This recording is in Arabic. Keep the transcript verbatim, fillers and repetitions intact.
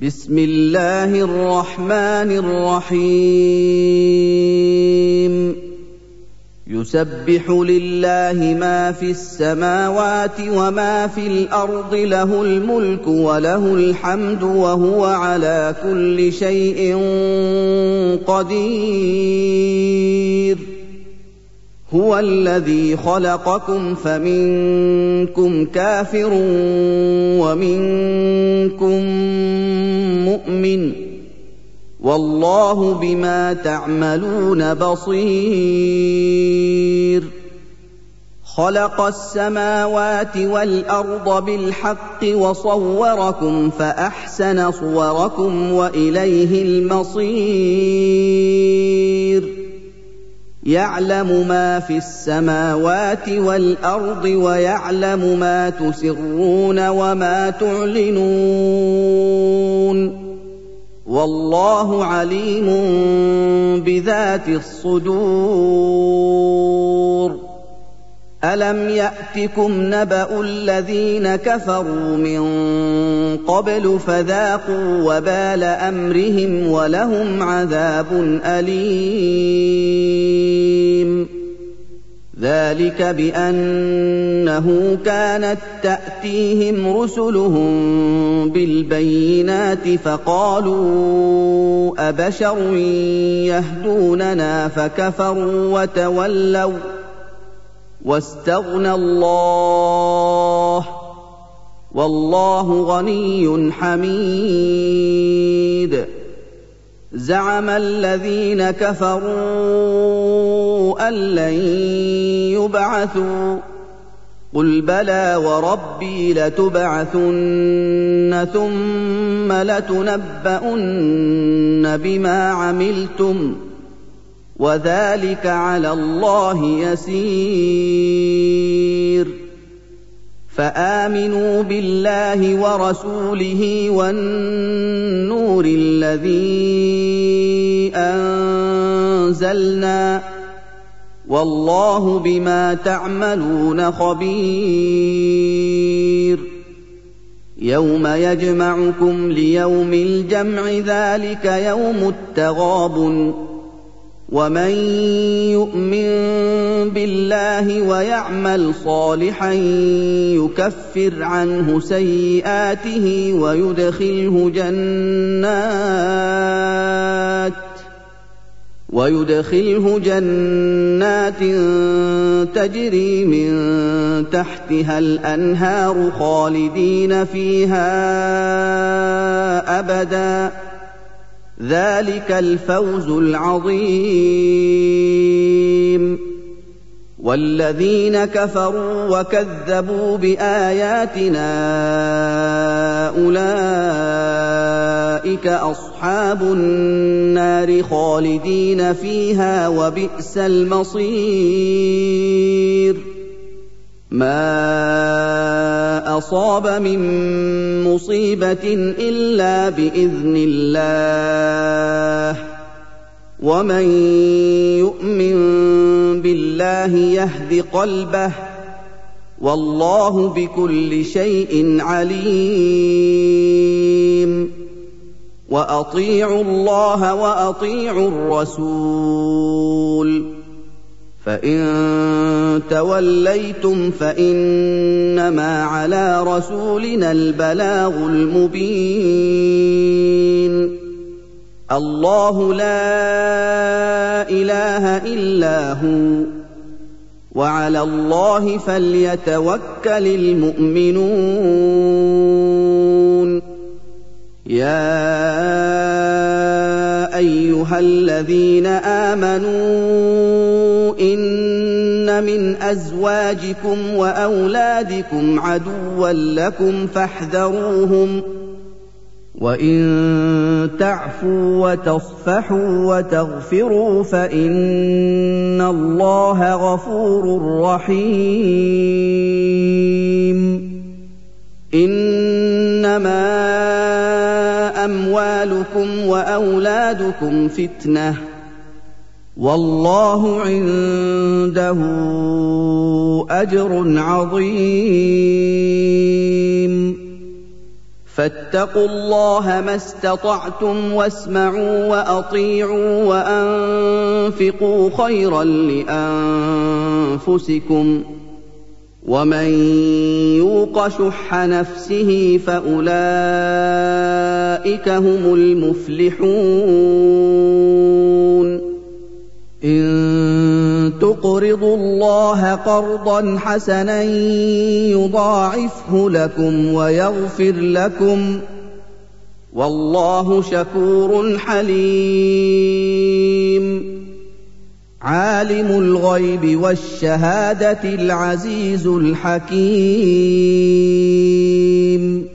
بسم الله الرحمن الرحيم يسبح لله ما في السماوات وما في الأرض له الملك وله الحمد وهو على كل شيء قدير هو الذي خلقكم فمنكم كافر ومنكم مؤمن والله بما تعملون بصير خلق السماوات والأرض بالحق وصوركم فأحسن صوركم وإليه المصير يعلم ما في السماوات والأرض ويعلم ما تسرون وما تعلنون والله عليم بذات الصدور ألم يأتكم نبأ الذين كفروا من قبل فذاقوا وبال أمرهم ولهم عذاب أليم ذلك بأنه كانت تأتيهم رسلهم بالبينات فقالوا أبشر يهدوننا فكفروا وتولوا واستغنى الله والله غني حميد زعم الذين كفروا أن لن يبعثوا قل بلى وربي لتبعثن ثم لتنبؤن بما عملتم وذلك على الله يسير فآمنوا بالله ورسوله والنور الذي أنزلنا والله بما تعملون خبير يوم يجمعكم ليوم الجمع ذلك يوم التغابن ومن يؤمن بالله ويعمل صالحا يكفر عنه سيئاته ويدخله جنات ويدخله جنات تجري من تحتها الأنهار خالدين فيها أبدا ذلك الفوز العظيم والذين كفروا وكذبوا بآياتنا أولئك أصحاب النار خالدين فيها وبئس المصير ما أصاب من مصيبة إلا بإذن الله ومن يؤمن بالله يهد قلبه والله بكل شيء عليم وأطيعوا الله وأطيعوا الرسول فإن توليتم فإنما على رسولنا البلاغ المبين الله لا إله إلا هو وعلى الله فليتوكل المؤمنون يا أيها الذين آمنوا إن من أزواجكم وأولادكم عدوا لكم فاحذروهم وإن تعفوا وتصفحوا وتغفروا فإن الله غفور رحيم إنما أموالكم وأولادكم فتنة والله عنده أجر عظيم فاتقوا الله ما استطعتم واسمعوا وأطيعوا وأنفقوا خيرا لأنفسكم ومن يوق شح نفسه فأولئك هم المفلحون إن تقرضوا الله قرضا حسنا يضاعفه لكم ويغفر لكم والله شكور حليم عالم الغيب والشهادة العزيز الحكيم